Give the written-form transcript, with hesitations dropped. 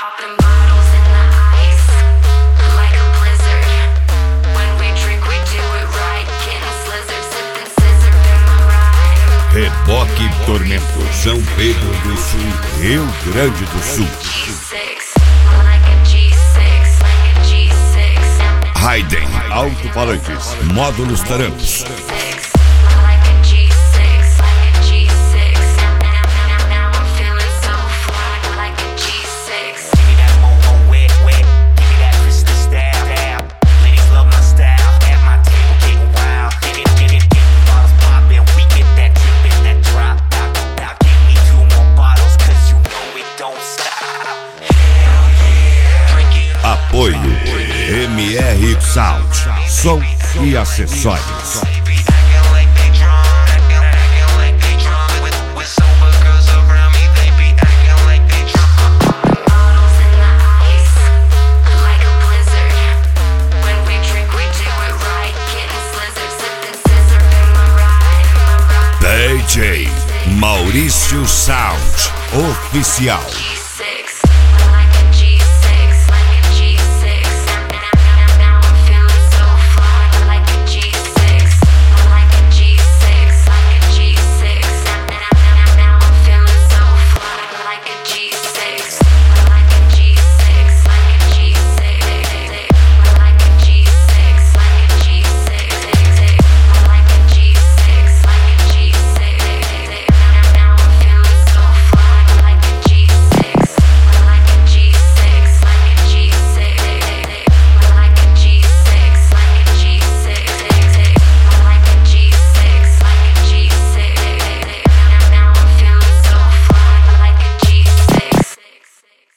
Popping bottles in the ice, like a blizzard. When we drink, we do it right. Getting slizzard, sipping scissor in my ride. Reboque Tormento, São Pedro do Sul, Rio Grande do Sul. G6, like a G6, like a G6. Raiden, alto-falantes, módulos tarampos. Like a G6, like a G6. Now I'm feeling so fly, like a G6. Give me that moho wet, wet. Give me that crystal style. Ladies love my style. At my table getting wild. Get bottles poppin'. We get that drippin', that drop. Now give me 2 more bottles, cause you know it don't stop. Hell yeah. Drinking. Apoio MR Sound, som e acessórios. Bottles in the ice, like a blizzard. When we drink, we do it right. Getting slizzard, sipping scissor in my ride. DJ Maurício Sound Oficial.